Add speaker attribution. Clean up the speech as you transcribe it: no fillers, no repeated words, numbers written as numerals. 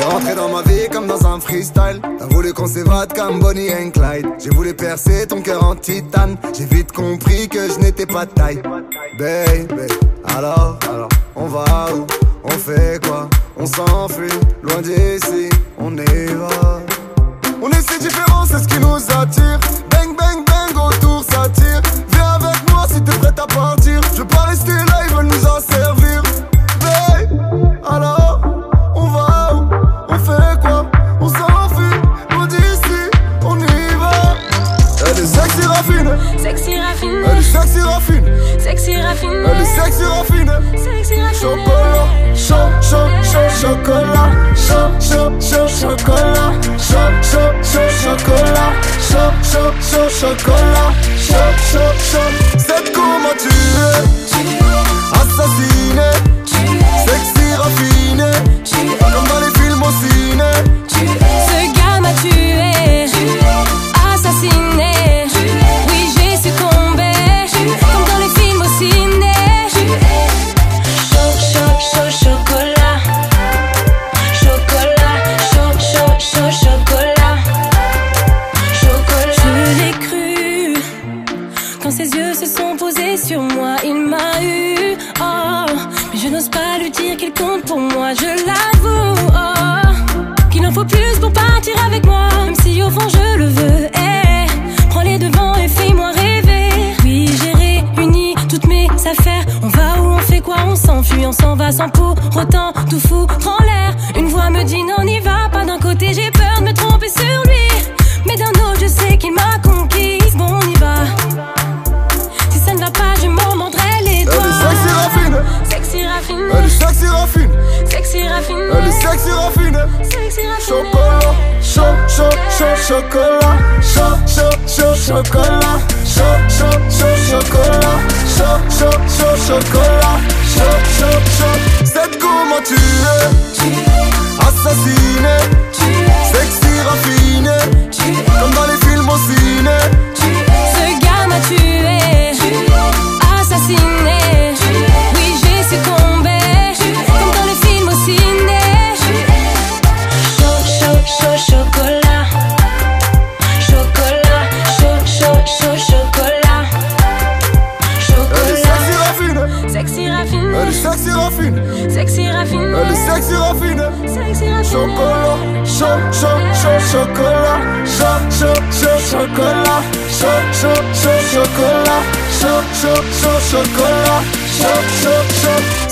Speaker 1: rentré dans ma vie comme dans un freestyle. T'as voulu qu'on s'évade comme Bonnie and Clyde. J'ai voulu percer ton cœur en titane. J'ai vite compris que je n'étais pas de taille. Baby, alors, on va où? On fait quoi? On s'enfuit, loin d'ici, on y va. On est si différents, c'est ce qui nous attire. Bang, bang, bang, autour ça tire. Viens avec moi si t'es prête à partir. Je veux pas rester là, ils veulent nous en servir. Babe, alors, on va où? On fait quoi? On s'enfuit, loin d'ici, on y va. Elle est sexy raffine.
Speaker 2: Sexy raffine.
Speaker 1: Elle est sexy raffine.
Speaker 2: Sexy raffine.
Speaker 1: Elle est sexy raffine.
Speaker 2: Sexy raffine.
Speaker 1: Chocolat, chocolat, chocolat, chocolat, chocolat, c'est comment tu es, assassiné, sexy raffiné, comme dans les films au ciné.
Speaker 2: Ce gars m'a tué, assassiné. Oui, j'ai succombé, comme dans les films au ciné. Chocolat. Je l'ai cru quand ses yeux se sont posés sur moi. Il m'a eu, oh, mais je n'ose pas lui dire qu'il compte pour moi. Je l'avoue, oh, qu'il en faut plus pour partir avec moi. Même si au fond je le veux, prends les devants et fais-moi rêver. Oui, j'ai réuni toutes mes affaires. On va où, on fait quoi, on s'enfuit, on s'en va sans pour autant tout foutre en l'air. Une voix me dit non, n'y va pas. D'un côté j'ai peur de me tromper sur lui, mais d'un autre je sais qu'il m'a conquise. Bon, on y va. Si ça ne va pas, je m'en mordrai les doigts.
Speaker 1: Elle est sexy raffine.
Speaker 2: Sexy raffine.
Speaker 1: Elle est sexy raffine.
Speaker 2: Sexy raffine.
Speaker 1: Elle est sexy raffine.
Speaker 2: Sexy raffine.
Speaker 1: Chocolat, chocolat, chocolat, chocolat, chocolat, c'est comment tu es, assassiné, sexy raffiné, comme dans les films au ciné.
Speaker 2: Ce gars m'a tué, assassiné. Oui, j'ai succombé, comme dans les films au ciné. Chocolat. Sexy raffine.
Speaker 1: Elle est sexy raffine.
Speaker 2: Sexy raffine.
Speaker 1: Elle est sexy raffine.
Speaker 2: Sexy raffine.
Speaker 1: Chocolat, chocolat, chocolat, chocolat, chocolat, chocolat.